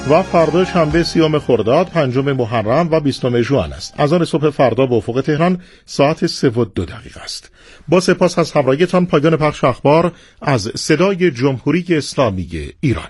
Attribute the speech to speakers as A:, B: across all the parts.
A: و فردا شنبه 30 خرداد، 5 محرم و 20 ژوئن است. از آن صبح فردا به افق تهران ساعت 3:02 است. با سپاس از همراهیتان، پایان پخش اخبار از صدای جمهوری اسلامی ایران.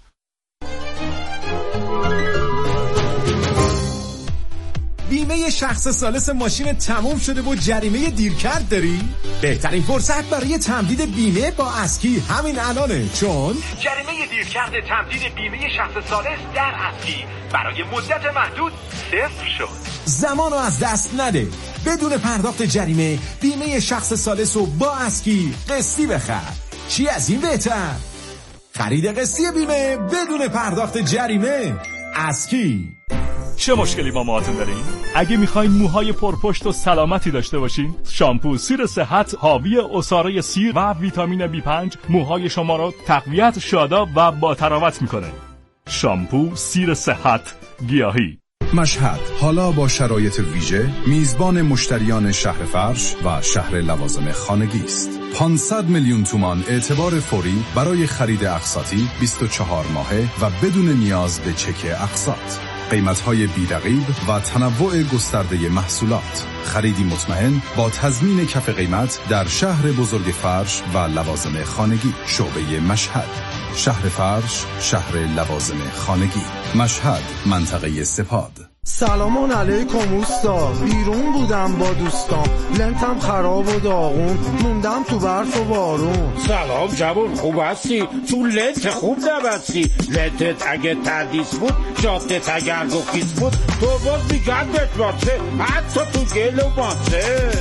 B: بیمه شخص ثالث ماشین تموم شده و جریمه دیرکرد داری؟ بهترین فرصت برای تمدید بیمه با اسکی همین الانه، چون
C: جریمه دیرکرد تمدید بیمه شخص ثالث در اسکی برای مدت محدود صفر شد.
B: زمانو از دست نده. بدون پرداخت جریمه بیمه شخص ثالث رو با اسکی قسطی بخر. چی از این بهتر؟ خرید قسطی بیمه بدون پرداخت جریمه. اسکی.
D: چه مشکلی با موهاتون دارین؟ اگه میخواین موهای پرپشت و سلامتی داشته باشین، شامپو سیر صحت حاوی عصاره سیر و ویتامین B5 موهای شما رو تقویت، شاداب و با تراوت میکنه. شامپو سیر صحت گیاهی.
E: مشهد حالا با شرایط ویژه میزبان مشتریان شهر فرش و شهر لوازم خانگی است. 500 میلیون تومان اعتبار فوری برای خرید اقساطی 24 ماهه و بدون نیاز به چک اقساط. قیمت‌های بی‌رقیب و تنوع گسترده محصولات. خریدی مطمئن با تضمین کف قیمت در شهر بزرگ فرش و لوازم خانگی. شعبه مشهد، شهر فرش، شهر لوازم خانگی. مشهد، منطقه سپاد.
F: سلامان علیکم اوستا، بیرون بودم با دوستام، لنتم خراب و داغون، موندم تو برف و بارون.
G: سلام جوون، خوب هستی؟ تو لنت خوب نبستی. لنتت اگه تردیس بود، جادت اگر گخیز بود، تو باز میگن بتماته، حتی تو گل و ماته.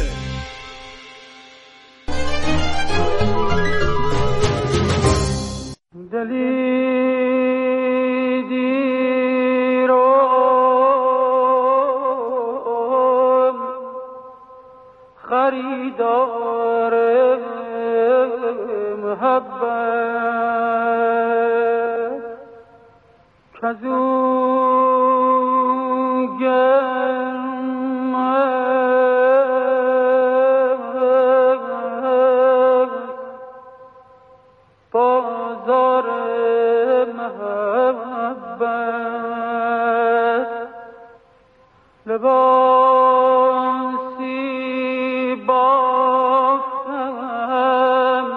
H: خریدار محبت کزو گرم بازار محبت لباسی بافتم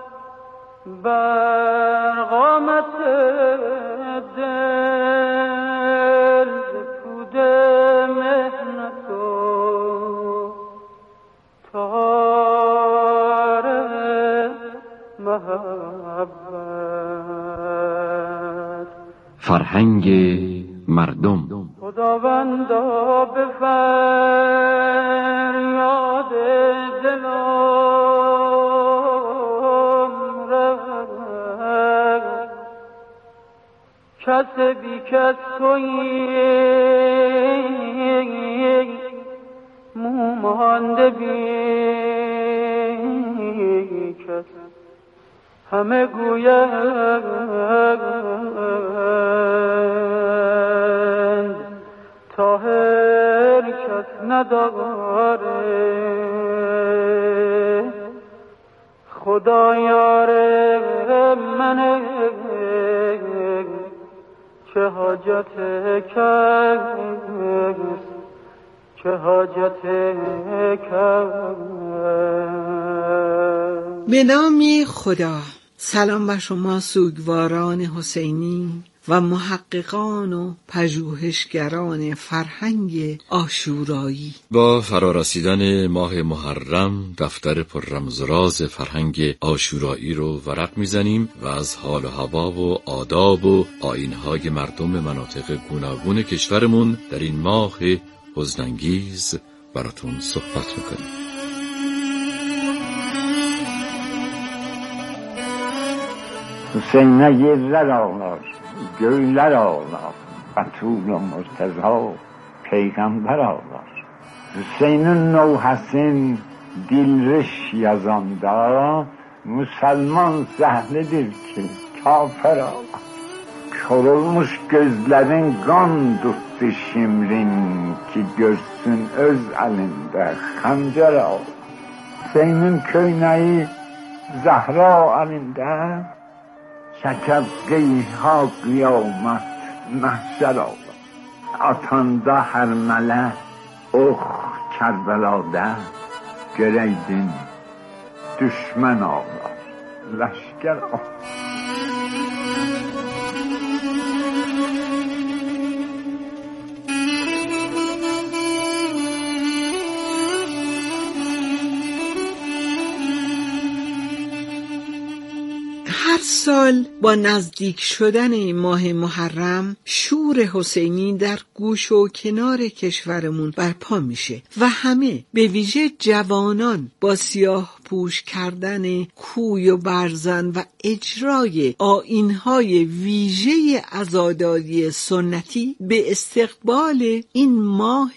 H: بر قامت دل پود مهنت و تار محبت.
I: فرهنگ مردم.
H: خداوندا به فریاد دلم رفت، کس بی کس تویی، مومانده بی کس، همه گویند طاهر کس نداره. خدا یار منه، چه حاجت کس، چه حاجت کس.
J: به نام خدا. سلام بر شما سوگواران حسینی و محققان و پژوهشگران فرهنگ عاشورایی.
K: با فرارسیدن ماه محرم دفتر پر رمز و راز فرهنگ عاشورایی رو ورق میزنیم و از حال و هوا و آداب و آیین‌های مردم مناطق گوناگون کشورمون در این ماه حزن‌انگیز براتون صحبت میکنیم.
L: Hüseyin'e yerler ağlar, göyler ağlar, Betul'u Murteza, peygamber ağlar. Hüseyin'in nevhesin dilriş yazanda, Müslüman zəhlidir ki kafir ağlar. Kör olmuş gözlerin kan tuttu şimrin, ki görsün öz elinde xəncər ağlar. Hüseyin'in köynəyi Zəhra elinde, şəkəb qeyha qiyamət محشر آغاز. Atanda hər mələ ox Kərbəladə görəydin düşmən ağlar, ləşkər ağlar.
J: هر سال با نزدیک شدن ماه محرم شور حسینی در گوش و کنار کشورمون برپا میشه و همه به ویژه جوانان با سیاه پوش کردن کوی و برزن و اجرای آیین‌های ویژه عزاداری سنتی به استقبال این ماه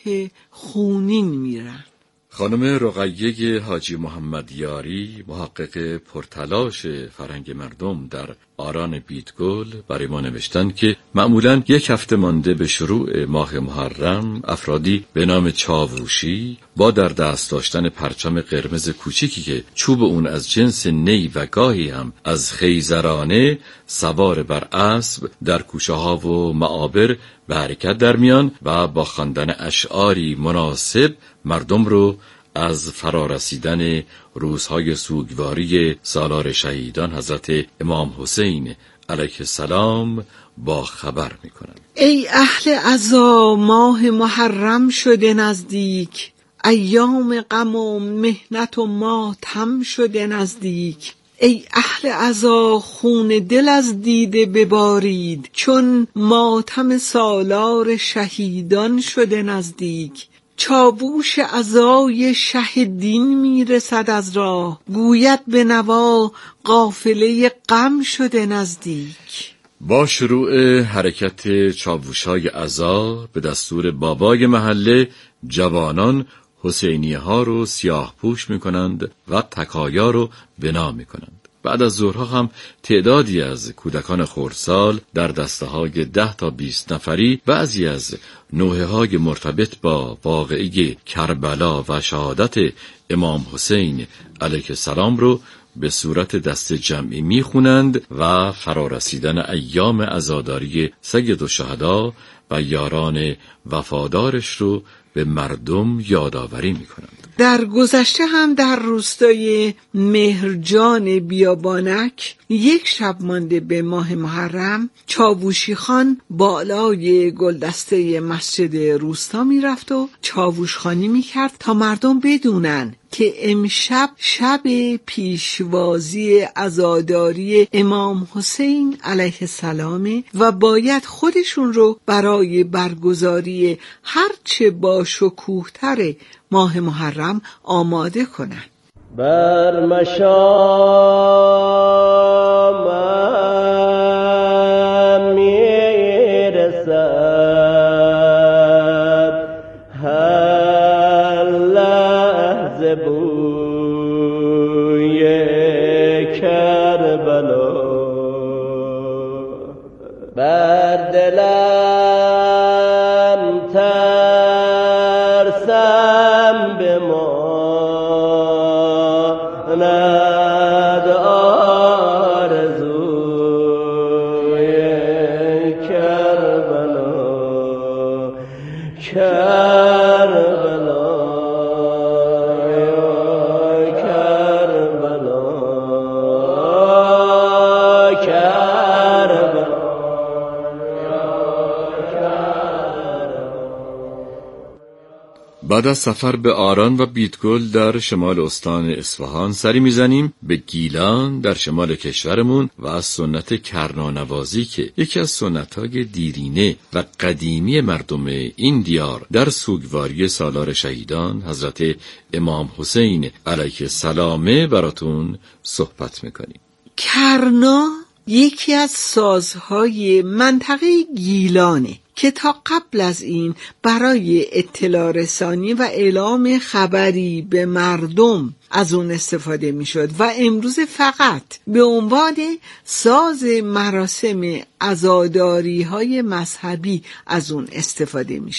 J: خونین میرن.
K: خانم رقیه حاجی محمد یاری، محقق پرتلاش فرهنگ مردم در آران بیدگل، برای ما نوشتند که معمولاً یک هفته مانده به شروع ماه محرم افرادی به نام چاووشی با در دست داشتن پرچم قرمز کوچیکی که چوب اون از جنس نی و گاهی هم از خیزرانه سوار بر اسب در کوچه ها و معابر به حرکت در میان و با خواندن اشعاری مناسب مردم رو از فرارسیدن روزهای سوگواری سالار شهیدان حضرت امام حسین علیه السلام با خبر میکنند.
J: ای اهل عزا، ماه محرم شده نزدیک، ایام غم و محنت و ماتم شده نزدیک. ای اهل عزا، خون دل از دیده ببارید، چون ماتم سالار شهیدان شده نزدیک. چاووش عزای شه دین میرسد از راه، گوید به نوا قافله غم شده نزدیک.
K: با شروع حرکت چاووشای عزا به دستور بابای محله، جوانان حسینیه ها رو سیاه پوش می کنند و تکایا رو بنا می کنند. بعد از ظهرها هم تعدادی از کودکان خردسال در دسته های 10 تا 20 نفری بعضی از نوحه های مرتبط با واقعه کربلا و شهادت امام حسین علیه السلام رو به صورت دست جمعی میخونند و فرارسیدن ایام عزاداری سید الشهدا و یاران وفادارش رو به مردم یادآوری میکنند.
J: در گذشته هم در روستای مهرجان بیابانک یک شب مانده به ماه محرم، چاووشی خان بالای گلدسته مسجد روستا میرفت و چاووشخانی میکرد تا مردم بدونن که امشب شب پیشوازی عزاداری امام حسین علیه السلام و باید خودشون رو برای برگزاری هرچه با شکوه‌تر ماه محرم آماده کنن.
M: بر مشام میرسد هر لحظه بوی کربلا، بر دلم ترسم به ما
K: بعد از سفر به آران و بیدگل در شمال استان اصفهان سری میزنیم به گیلان در شمال کشورمون و از سنت کرنانوازی که یکی از سنت‌های دیرینه و قدیمی مردم این دیار در سوگواری سالار شهیدان حضرت امام حسین علیه السلام براتون صحبت میکنیم.
J: کرنا یکی از سازهای منطقه گیلانه که تا قبل از این برای اطلاع رسانی و اعلام خبری به مردم از اون استفاده می شد و امروز فقط به عنوان ساز مراسم عزاداری های مذهبی از اون استفاده میشه.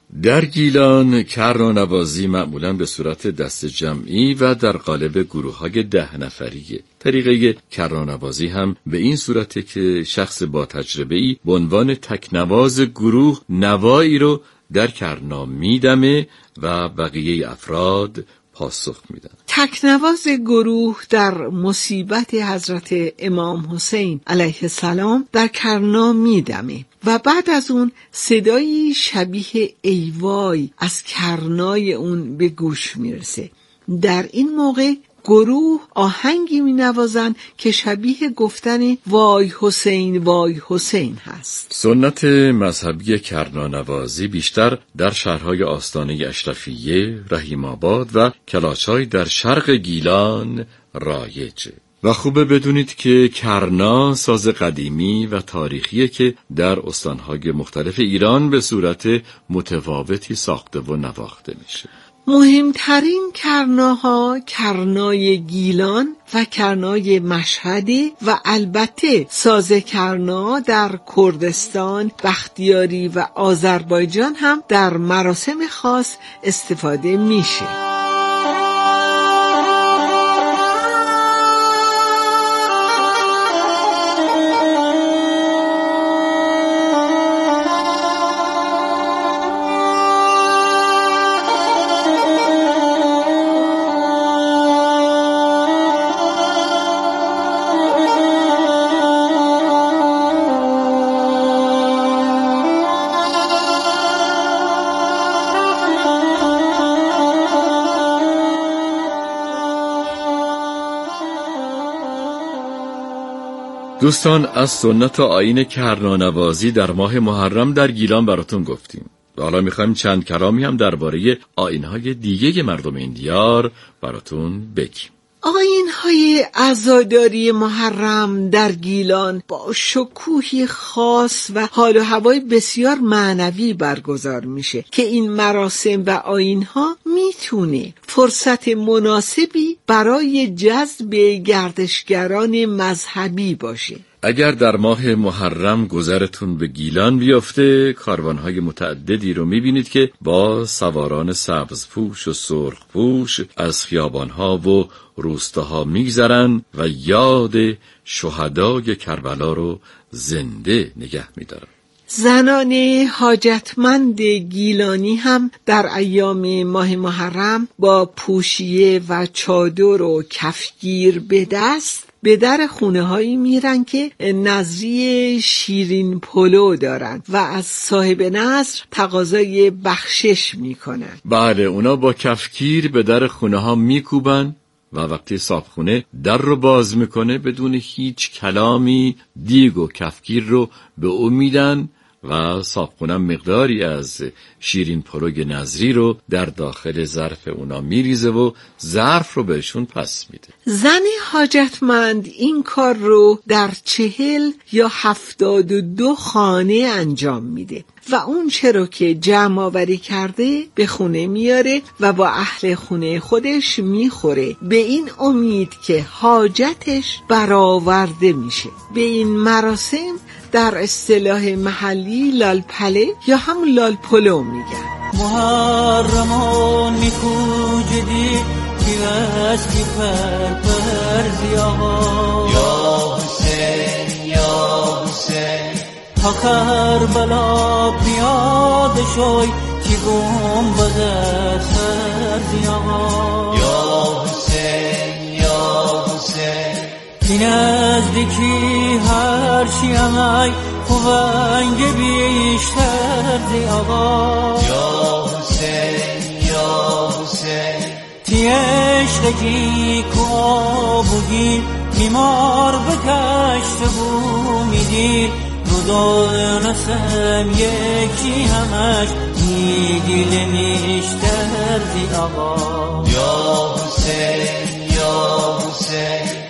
K: در گیلان کرنانوازی معمولاً به صورت دست جمعی و در قالب گروه‌های 10 نفریه. طریقه کرنانوازی هم به این صورته که شخص با تجربه‌ای به عنوان تکنواز گروه نوایی رو در کرنا میدمه و بقیه افراد پاسخ میدن.
J: تکنواز گروه در مصیبت حضرت امام حسین علیه السلام در کرنا میدمه و بعد از اون صدایی شبیه ای وای از کرنای اون به گوش میرسه. در این موقع گروه آهنگی می نوازن که شبیه گفتن وای حسین هست.
K: سنت مذهبی کرنانوازی بیشتر در شهرهای آستانه اشرفیه، رحیم آباد و کلاچای در شرق گیلان رایجه. و خوبه بدونید که کرنا ساز قدیمی و تاریخیه که در استانهای مختلف ایران به صورت متفاوتی ساخته و نواخته میشه.
J: مهمترین کرناها کرنای گیلان و کرنای مشهدی و البته ساز کرنا در کردستان، بختیاری و آذربایجان هم در مراسم خاص استفاده میشه.
K: دوستان، از سنت و آیین کرنانوازی در ماه محرم در گیلان براتون گفتیم. و حالا میخوایم چند کلامی هم درباره آیین‌های دیگه مردم این دیار براتون بگیم.
J: آیین‌های عزاداری محرم در گیلان با شکوهی خاص و حال و هوای بسیار معنوی برگزار میشه که این مراسم و آیین‌ها میتونه فرصت مناسبی برای جذب گردشگران مذهبی باشه.
K: اگر در ماه محرم گذرتون به گیلان بیفته، کاروانهای متعددی رو میبینید که با سواران سبزپوش و سرخپوش از خیابانها و روستاها میگذرن و یاد شهدای کربلا رو زنده نگه میدارن.
J: زنان حاجتمند گیلانی هم در ایام ماه محرم با پوشیه و چادر و کفگیر به دست به در خونه هایی میرن که نظری شیرین پلو دارن و از صاحب نظر تقاضای بخشش میکنن.
K: بله، اونا با کفگیر به در خونه ها میکوبن و وقتی صاحبخونه در رو باز میکنه بدون هیچ کلامی دیگ و کفگیر رو به او میدن و صاحبخونه مقداری از شیرین پلوی نظری رو در داخل ظرف اونا میریزه و ظرف رو بهشون پس میده.
J: زن حاجتمند این کار رو در 40 یا 72 خانه انجام میده و اون چرا که جمع آوری کرده به خونه میاره و با اهل خونه خودش میخوره به این امید که حاجتش برآورده میشه. به این مراسم در اصطلاح محلی لالپله یا همون لالپلو میگن.
N: محرمان میکوجدی که از کی پرزی آقا یا حسین یا حسین تا کربلا پیاده شوی که گنبد سرزی آقا یا حسین یا حسین این نزدیکی هر شیعی خوانگ بیشتر دی آقا یا حسین یا حسین تی عشقی کو بودی میمار بکشت بو میدی رو دانستم یکی همش میگیل میشتر دی آقا یا حسین یا حسین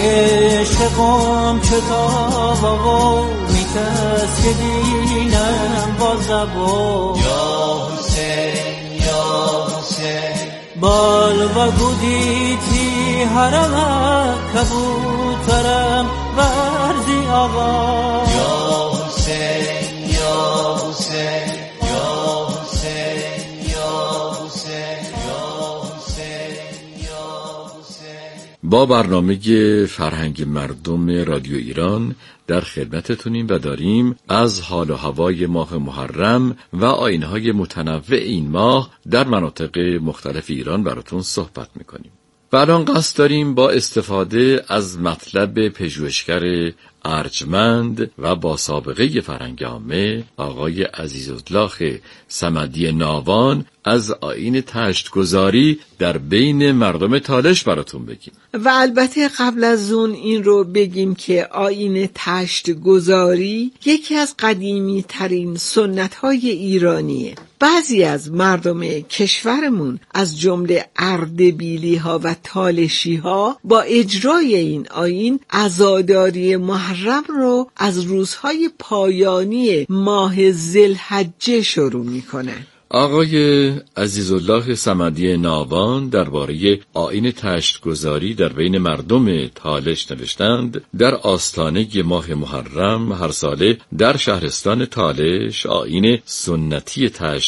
N: عشقم کتاب آقا میتست که دینم با زبا یا حسین یا حسین بال و گودیتی حرم کبوترم ورزی آقا یا حسین یا حسین یا حسین
K: با برنامه فرهنگ مردم رادیو ایران در خدمتتونیم و داریم از حال و هوای ماه محرم و آیین‌های متنوع این ماه در مناطق مختلف ایران براتون صحبت میکنیم. و الان قصد داریم با استفاده از مطلب پژوهشگر ارجمند و با سابقه فرهنگ عامه آقای عزیزالله صمدی ناوان از آیین تشت‌گذاری در بین مردم تالش براتون بگیم.
J: و البته قبل از اون این رو بگیم که آیین تشت‌گذاری یکی از قدیمی ترین سنت های ایرانیه. بعضی از مردم کشورمون از جمله اردبیلی ها و تالشی ها با اجرای این آیین عزاداری محرم رو از روزهای پایانی ماه ذوالحجه شروع میکنن.
K: آقای عزیزالله صمدی ناوان درباره آیین تشت‌گذاری در بین مردم تالش نوشتند: در آستانه ماه محرم هر ساله در شهرستان تالش آیین سنتی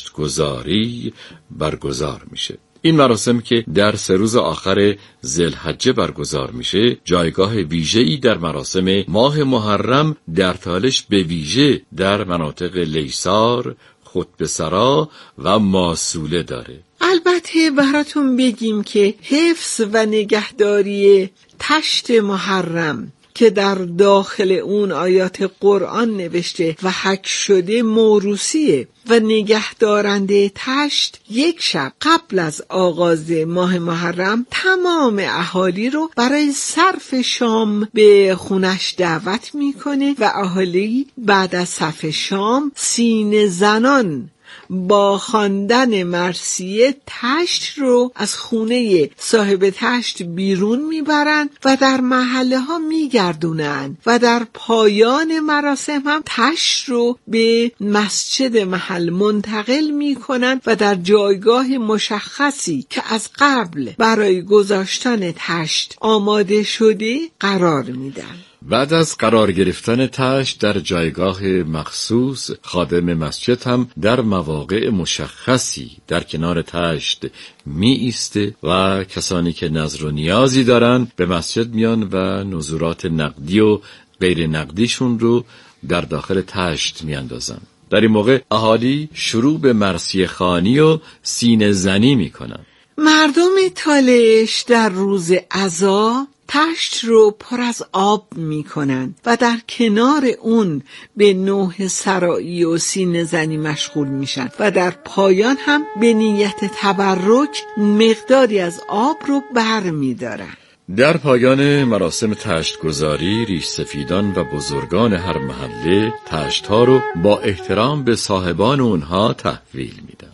K: تشت‌گذاری برگزار میشه. این مراسم که در 3 روز آخر ذوالحجه برگزار میشه جایگاه ویژه‌ای در مراسم ماه محرم در تالش به ویژه در مناطق لیسار، خطبه‌سرا و ماسوله داره.
J: البته براتون بگیم که حفظ و نگهداری تشت محرم که در داخل اون آیات قرآن نوشته و حک شده موروثیه و نگهدارنده تشت یک شب قبل از آغاز ماه محرم تمام اهالی رو برای صرف شام به خونش دعوت میکنه و اهالی بعد از صرف شام سینه زنان با خواندن مرثیه تشت رو از خونه صاحب تشت بیرون میبرن و در محله ها میگردونن و در پایان مراسم هم تشت رو به مسجد محل منتقل میکنن و در جایگاه مشخصی که از قبل برای گذاشتن تشت آماده شده قرار میدن.
K: بعد از قرار گرفتن تشت در جایگاه مخصوص، خادم مسجد هم در مواقع مشخصی در کنار تشت می ایسته و کسانی که نظر و نیازی دارن به مسجد میان و نذورات نقدی و غیر نقدیشون رو در داخل تشت می اندازن. در این موقع اهالی شروع به مرثیه خوانی و سینه زنی می کنن.
J: مردم تالش در روز عزا تشت رو پر از آب میکنن و در کنار اون به نوح سرایی و سینه زنی مشغول میشن و در پایان هم به نیت تبرک مقداری از آب رو بر میدارن.
K: در پایان مراسم تشت‌گذاری ریش سفیدان و بزرگان هر محله تشت‌ها رو با احترام به صاحبان اونها تحویل میدن.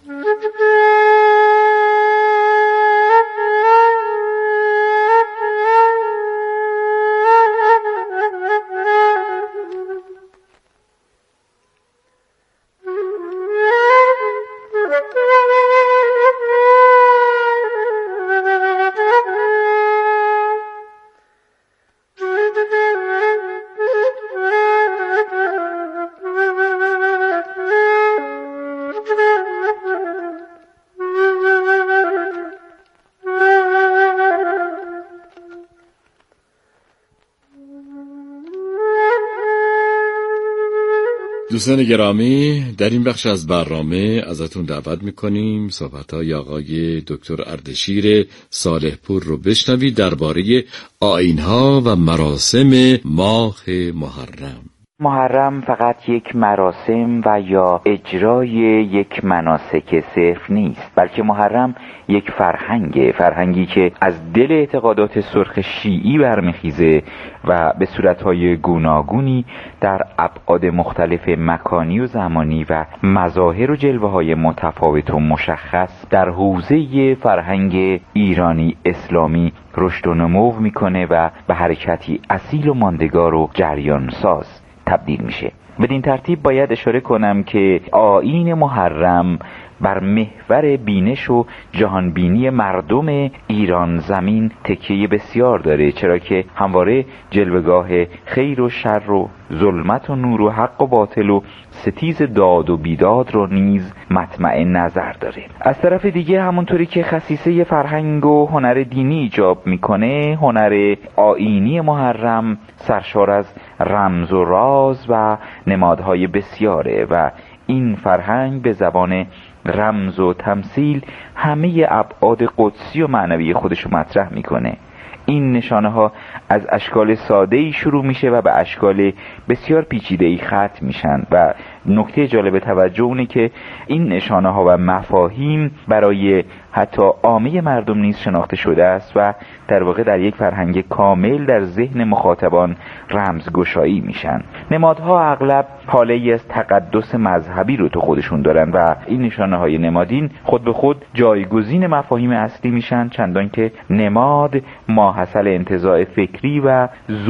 K: دوستان گرامی، در این بخش از برنامه ازتون دعوت میکنیم صحبت‌های آقای دکتر اردشیر صالح پور رو بشنوید درباره آیین‌ها و مراسم ماه محرم.
O: محرم فقط یک مراسم و یا اجرای یک مناسک صرف نیست، بلکه محرم یک فرهنگی که از دل اعتقادات سرخ شیعی برمیخیزه و به صورتهای گوناگونی در ابعاد مختلف مکانی و زمانی و مظاهر و جلوه‌های متفاوت و مشخص در حوزه فرهنگ ایرانی اسلامی رشد و نمو میکنه و به حرکتی اصیل و ماندگار و جریان ساز تبدیل میشه. بدین ترتیب باید اشاره کنم که آیین محرم بر محور بینش و جهانبینی مردم ایران زمین تکیه بسیار داره، چرا که همواره جلوه‌گاه خیر و شر و ظلمت و نور و حق و باطل و ستیز داد و بیداد رو نیز مطمع نظر داره. از طرف دیگه همونطوری که خصیصه فرهنگ و هنر دینی ایجاب میکنه، هنر آیینی محرم سرشار از رمز و راز و نمادهای بسیاره و این فرهنگ به زبان رمز و تمثیل همه ابعاد قدسی و معنوی خودش رو مطرح میکنه. این نشانه ها از اشکال ساده‌ای شروع میشه و به اشکال بسیار پیچیده‌ای ختم میشن و نکته جالب توجه اونه که این نشانه ها و مفاهیم برای حتی عامه مردم نیز شناخته شده است و در واقع در یک فرهنگ کامل در ذهن مخاطبان رمزگشایی میشن. نمادها اغلب حاله‌ای از تقدس مذهبی رو تو خودشون دارن و این نشانه های نمادین خود به خود جایگزین مفاهیم اصلی میشن، چندان که نماد ماحصل انتزاع فکری و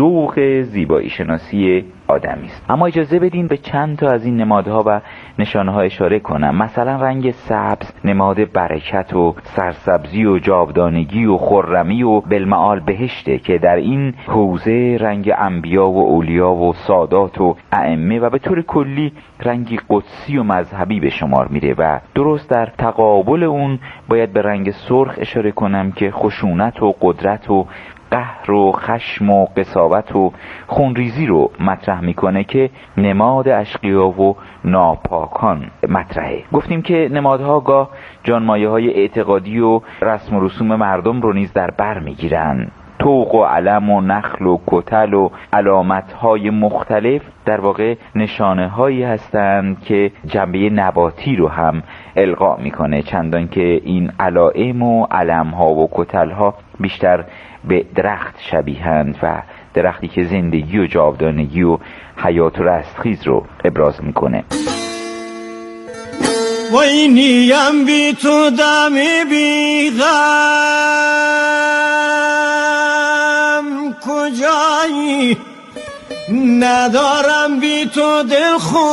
O: ذوق زیبایی شناسی آدمی است. اما اجازه بدین به چند تا از این نمادها و نشانه ها اشاره کنم. مثلا رنگ سبز نماد برکت و سرسبزی و جاودانگی و خرمی و بالمعال بهشته که در این حوزه رنگ انبیا و اولیا و سادات و ائمه و به طور کلی رنگی قدسی و مذهبی به شمار میره و درست در تقابل اون باید به رنگ سرخ اشاره کنم که خشونت و قدرت و قهر و خشم و قساوت و خونریزی رو مطرح میکنه که نماد اشقیا و ناپاکان مطرحه. گفتیم که نمادها گاه جانمایه های اعتقادی و رسم و رسوم مردم رو نیز در بر میگیرن. طوق و علم و نخل و کتل و علامت‌های مختلف در واقع نشانه‌هایی هستند که جنبه نباتی رو هم القا میکنه، چندان که این علائم و علم‌ها و کتل‌ها بیشتر به درخت شبیهند و درختی که زندگی و جاودانگی و حیات و رستخیز رو ابراز میکنه.
N: وای نیم بی تو دمی بی غم کجایی، ندارم بی تو دل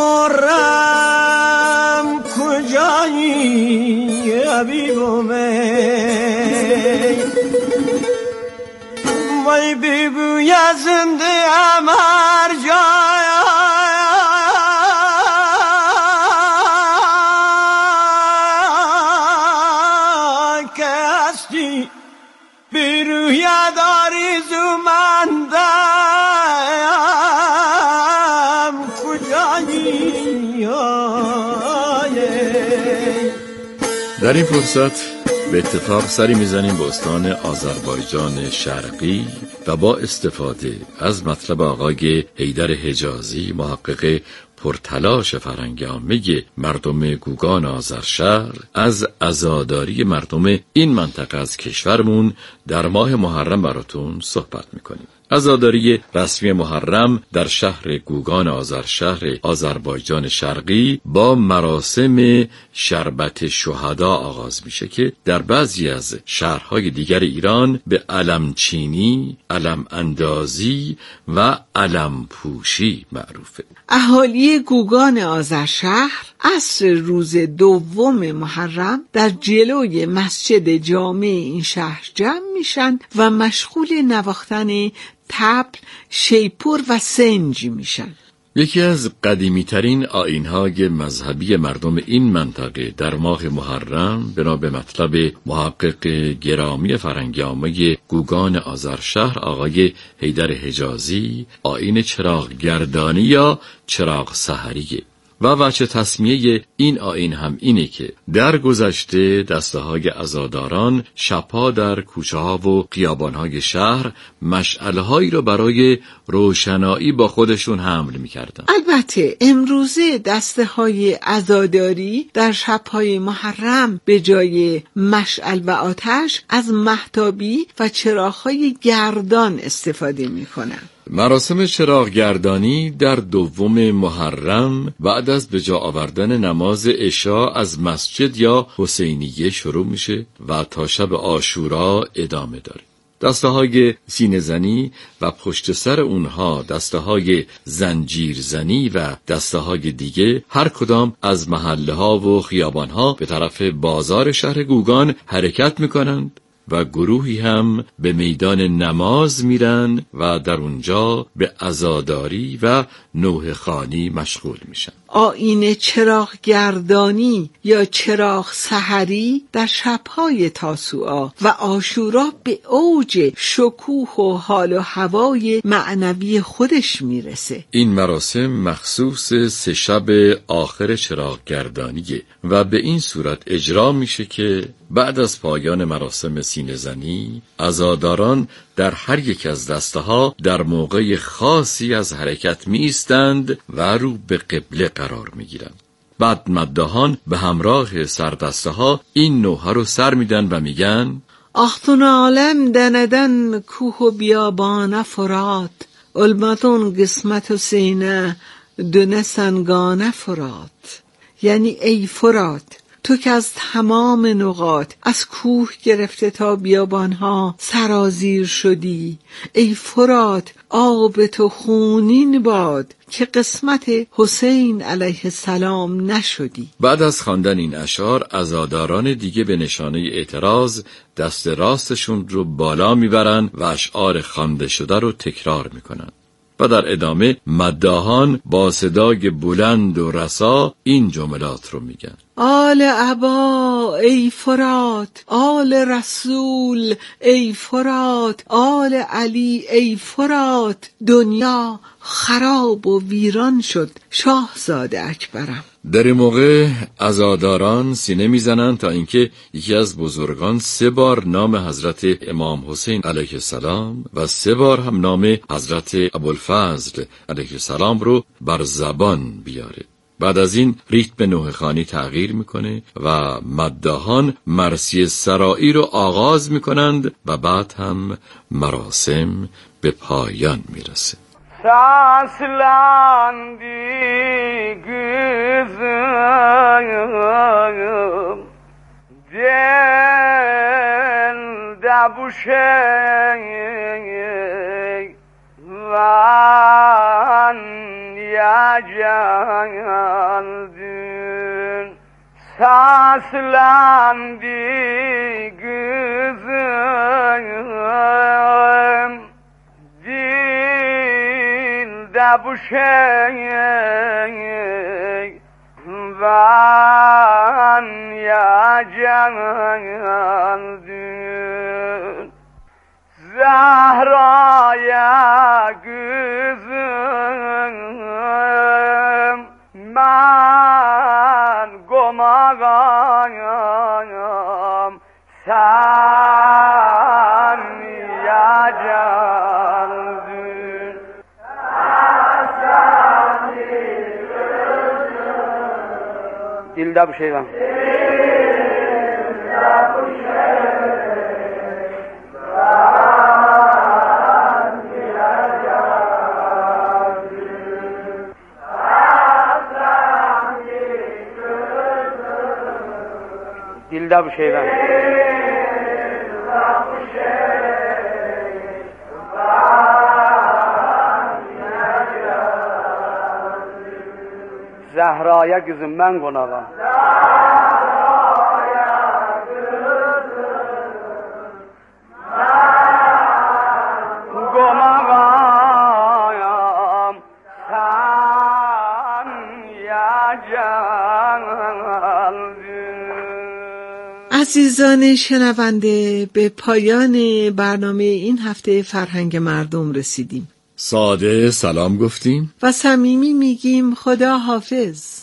N: خورم کجایی حبیبم وای بی بوی زنده ام هر جای که هستی بی روی داری زمندم کجایی.
K: در این فرصت به اتفاق سری میزنیم به استان آذربایجان شرقی و با استفاده از مطلب آقای حیدر حجازی، محقق پرتلاش فرهنگ عامه مردم گوگان آذرشهر، از عزاداری مردم این منطقه از کشورمون در ماه محرم براتون صحبت میکنیم. عزاداری رسمی محرم در شهر گوگان آذرشهر آذربایجان شرقی با مراسم شربت شهدا آغاز میشه که در بعضی از شهرهای دیگر ایران به علمچینی، علم اندازی و علم پوشی معروفه.
J: اهالی گوگان آذرشهر عصر روز دوم محرم در جلوی مسجد جامع این شهر جمع میشن و مشغول نواختن طبل، شیپور و سنج میشن.
K: یکی از قدیمی‌ترین آیین‌های مذهبی مردم این منطقه در ماه محرم بنا به مطلب محقق گرامی فرهنگ عامه گوگان آذرشهر آقای حیدر حجازی آیین چراغ گردانی یا چراغ سحریه و وجه تسمیه این آیین هم اینه که در گذشته دسته‌های عزاداران شب‌ها در کوچه‌ها و خیابان‌های شهر مشعل‌هایی را برای روشنایی با خودشون حمل می‌کردند.
J: البته امروزه دسته‌های عزاداری در شب‌های محرم به جای مشعل و آتش از مهتابی و چراغ‌های گردان استفاده می‌کنند.
K: مراسم چراغگردانی در دوم محرم بعد از به جا آوردن نماز عشا از مسجد یا حسینیه شروع میشه و تا شب عاشورا ادامه داره. دسته‌های سینه‌زنی و پشت سر اونها دسته‌های زنجیرزنی و دسته‌های دیگه هر کدام از محله‌ها و خیابان‌ها به طرف بازار شهر گوگان حرکت می‌کنند و گروهی هم به میدان نماز میرن و در اونجا به عزاداری و نوحه خوانی مشغول میشن.
J: آیین چراغ گردانی یا چراغ سحری در شب‌های تاسوعا و عاشورا به اوج شکوه و حال و هوای معنوی خودش میرسه.
K: این مراسم مخصوص 3 شب آخر چراغ گردانیه و به این صورت اجرا میشه که بعد از پایان مراسم سینه‌زنی عزاداران در هر یک از دسته‌ها در موقع خاصی از حرکت می ایستند و رو به قبله قرار می گیرند. بعد مداحان به همراه سردسته‌ها این نوحه رو سر میدن و میگن
J: آختون عالم دندن کوه و بیابان فرات، علمتون قسمت و سینه دونه سنگانه فرات. یعنی ای فرات، تو که از تمام نقاط از کوه گرفته تا بیابانها سرازیر شدی، ای فرات آب تو خونین باد که قسمت حسین علیه السلام نشدی.
K: بعد از خواندن این اشعار عزاداران دیگه به نشانه اعتراض دست راستشون رو بالا میبرن و اشعار خوانده شده رو تکرار میکنن و در ادامه مداحان با صدای بلند و رسا این جملات رو میگن:
J: آل عبا ای فرات، آل رسول ای فرات، آل علی ای فرات، دنیا خراب و ویران شد شاهزاده اکبرم.
K: در این موقع عزاداران سینه میزنند تا اینکه یکی از بزرگان 3 بار نام حضرت امام حسین علیه السلام و 3 بار هم نام حضرت ابوالفضل علیه السلام رو بر زبان بیاره. بعد از این ریتم نوحه خوانی تغییر میکنه و مداحان مرثیه سرایی رو آغاز میکنند و بعد هم مراسم به پایان میرسه.
H: ساسلاندی گزم دل دبوشه وان یا جاندین ساسلاندی گزم دبوشه وان یا جاندین زهرای گزم من گماغایم سن یا جاندین دل دبوشه دلدا بشه زهرایه گزم من گناغا
J: عزیزان شنونده، به پایان برنامه این هفته فرهنگ مردم رسیدیم.
K: ساده سلام گفتیم
J: و صمیمی میگیم خدا حافظ.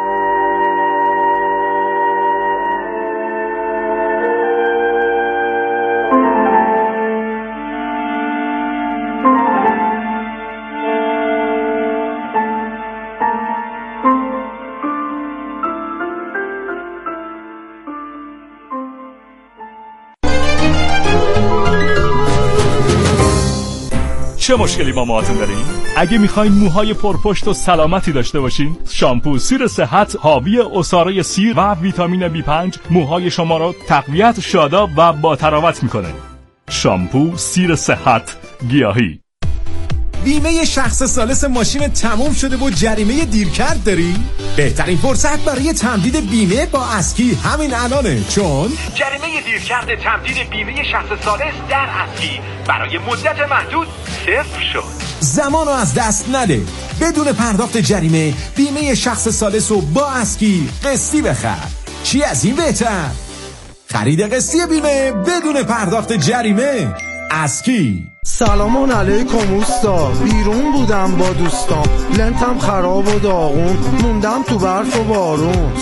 D: چه مشکلی با موهاتون دارین؟ اگه میخواین موهای پرپشت و سلامتی داشته باشین، شامپو سیر صحت حاوی عصاره سیر و ویتامین B5 موهای شما رو تقویت، شاداب و با تراوت میکنه. شامپو، سیر صحت، گیاهی.
B: بیمه شخص ثالث ماشین تموم شده و جریمه دیرکرد داری؟ بهترین فرصت برای تمدید بیمه با اسکی همین الانه، چون
C: جریمه دیرکرد تمدید بیمه شخص ثالث در اسکی برای مدت محدود صفر شد.
B: زمانو از دست نده. بدون پرداخت جریمه بیمه شخص ثالث رو با اسکی قسطی بخر. چی از این بهتر؟ خرید قسطی بیمه بدون پرداخت جریمه. اسکی.
F: سلام علیکم اوستا، بیرون بودم با دوستام، لنتم خراب و داغون، موندم تو برف و بارون.